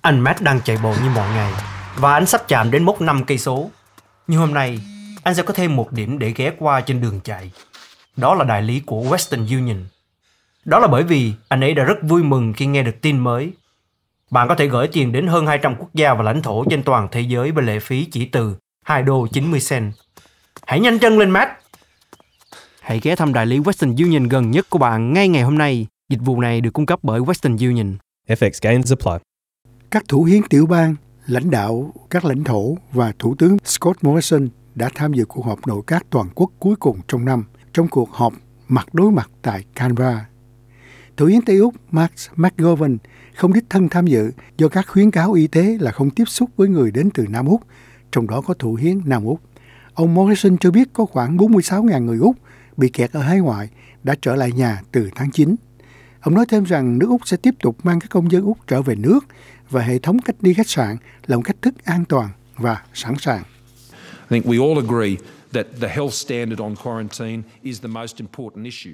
Anh Matt đang chạy bộ như mọi ngày và anh sắp chạm đến mốc 5 cây số. Nhưng hôm nay, anh sẽ có thêm một điểm để ghé qua trên đường chạy. Đó là đại lý của Western Union. Đó là bởi vì anh ấy đã rất vui mừng khi nghe được tin mới. Bạn có thể gửi tiền đến hơn 200 quốc gia và lãnh thổ trên toàn thế giới với lệ phí chỉ từ $2.90. Hãy nhanh chân lên, Matt! Hãy ghé thăm đại lý Western Union gần nhất của bạn ngay ngày hôm nay. Dịch vụ này được cung cấp bởi Western Union. FX gains apply. Các thủ hiến tiểu bang, lãnh đạo các lãnh thổ và Thủ tướng Scott Morrison đã tham dự cuộc họp nội các toàn quốc cuối cùng trong năm, trong cuộc họp mặt đối mặt tại Canberra. Thủ hiến Tây Úc Mark McGovern không đích thân tham dự do các khuyến cáo y tế là không tiếp xúc với người đến từ Nam Úc, trong đó có thủ hiến Nam Úc. Ông Morrison cho biết có khoảng 46.000 người Úc bị kẹt ở hải ngoại đã trở lại nhà từ tháng 9. Ông nói thêm rằng nước Úc sẽ tiếp tục mang các công dân Úc trở về nước và hệ thống cách ly khách sạn là một cách thức an toàn và sẵn sàng. I think we all agree that the health standard on quarantine is the most important issue.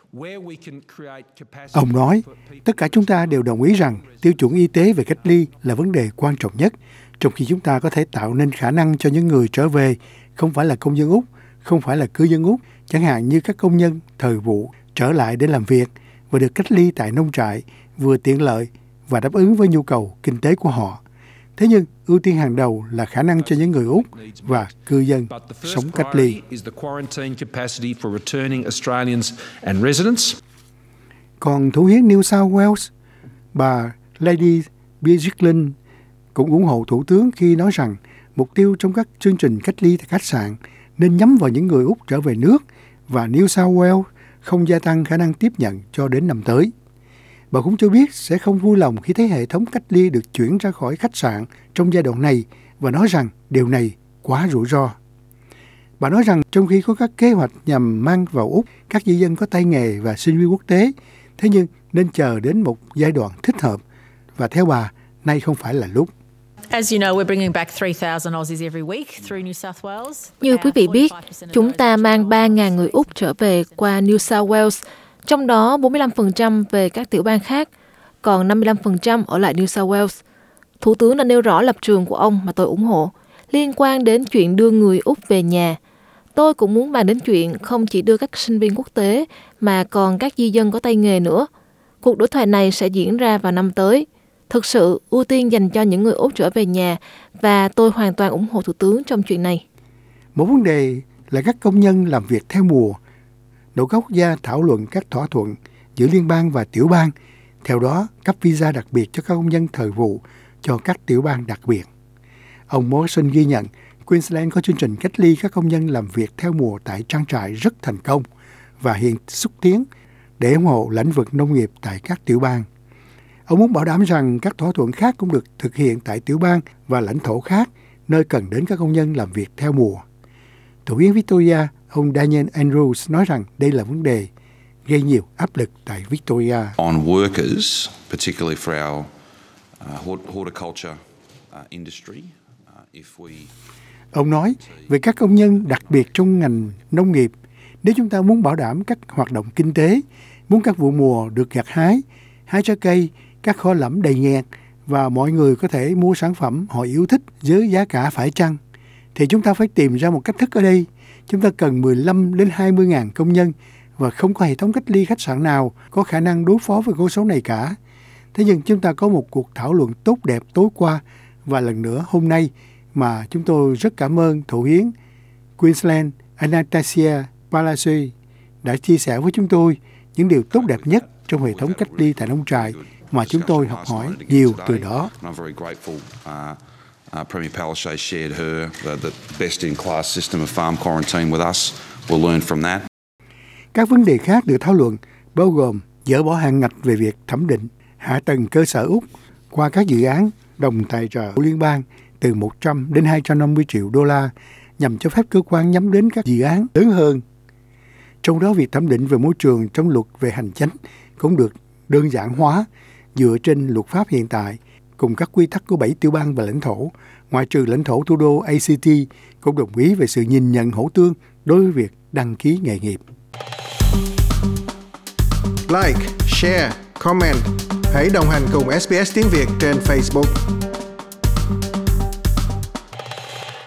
Ông nói, tất cả chúng ta đều đồng ý rằng tiêu chuẩn y tế về cách ly là vấn đề quan trọng nhất, trong khi chúng ta có thể tạo nên khả năng cho những người trở về không phải là công dân Úc, không phải là cư dân Úc, chẳng hạn như các công nhân thời vụ trở lại để làm việc và được cách ly tại nông trại, vừa tiện lợi và đáp ứng với nhu cầu kinh tế của họ. Thế nhưng, ưu tiên hàng đầu là khả năng cho những người Úc và cư dân sống cách ly. Còn thủ hiến New South Wales, bà Lady Beatrice cũng ủng hộ Thủ tướng khi nói rằng mục tiêu trong các chương trình cách ly tại khách sạn nên nhắm vào những người Úc trở về nước và New South Wales không gia tăng khả năng tiếp nhận cho đến năm tới. Bà cũng cho biết sẽ không vui lòng khi thấy hệ thống cách ly được chuyển ra khỏi khách sạn trong giai đoạn này và nói rằng điều này quá rủi ro. Bà nói rằng trong khi có các kế hoạch nhằm mang vào Úc các di dân có tay nghề và sinh viên quốc tế, thế nhưng nên chờ đến một giai đoạn thích hợp và theo bà, nay không phải là lúc. Như quý vị biết, chúng ta mang 3.000 người Úc trở về qua New South Wales, trong đó 45% về các tiểu bang khác, còn 55% ở lại New South Wales. Thủ tướng đã nêu rõ lập trường của ông mà tôi ủng hộ, liên quan đến chuyện đưa người Úc về nhà. Tôi cũng muốn bàn đến chuyện không chỉ đưa các sinh viên quốc tế, mà còn các di dân có tay nghề nữa. Cuộc đối thoại này sẽ diễn ra vào năm tới. Thực sự, ưu tiên dành cho những người Úc trở về nhà, và tôi hoàn toàn ủng hộ Thủ tướng trong chuyện này. Một vấn đề là các công nhân làm việc theo mùa. Nội các quốc gia thảo luận các thỏa thuận giữa liên bang và tiểu bang, theo đó cấp visa đặc biệt cho các công nhân thời vụ cho các tiểu bang đặc biệt. Ông Morrison ghi nhận Queensland có chương trình cách ly các công nhân làm việc theo mùa tại trang trại rất thành công và hiện xúc tiến để ủng hộ lĩnh vực nông nghiệp tại các tiểu bang. Ông muốn bảo đảm rằng các thỏa thuận khác cũng được thực hiện tại tiểu bang và lãnh thổ khác nơi cần đến các công nhân làm việc theo mùa. Thủ hiến Victoria, ông Daniel Andrews nói rằng đây là vấn đề gây nhiều áp lực tại Victoria. On workers, particularly for our horticulture industry, Ông nói về các công nhân đặc biệt trong ngành nông nghiệp, nếu chúng ta muốn bảo đảm các hoạt động kinh tế, muốn các vụ mùa được gặt hái trái cây, các kho lẫm đầy nghẹt và mọi người có thể mua sản phẩm họ yêu thích với giá cả phải chăng, thì chúng ta phải tìm ra một cách thức ở đây. Chúng ta cần 15 đến 20 ngàn công nhân và không có hệ thống cách ly khách sạn nào có khả năng đối phó với con số này cả. Thế nhưng chúng ta có một cuộc thảo luận tốt đẹp tối qua và lần nữa hôm nay mà chúng tôi rất cảm ơn thủ hiến Queensland Anastasia Palaszczuk đã chia sẻ với chúng tôi những điều tốt đẹp nhất trong hệ thống cách ly tại nông trại mà chúng tôi học hỏi nhiều từ đó. Premier Palaszczuk shared the best-in-class system of farm quarantine with us. We'll learn from that. Các vấn đề khác được thảo luận bao gồm dỡ bỏ hạn ngạch về việc thẩm định hạ tầng cơ sở Úc qua các dự án đồng tài trợ của liên bang từ 100 đến 250 triệu đô la nhằm cho phép cơ quan nhắm đến các dự án lớn hơn. Trong đó việc thẩm định về môi trường trong luật về hành chánh cũng được đơn giản hóa dựa trên luật pháp hiện tại cùng các quy tắc của 7 tiểu bang và lãnh thổ, ngoại trừ lãnh thổ thủ đô ACT cũng đồng ý về sự nhìn nhận hỗ tương đối với việc đăng ký nghề nghiệp. Like, share, comment. Hãy đồng hành cùng SBS tiếng Việt trên Facebook.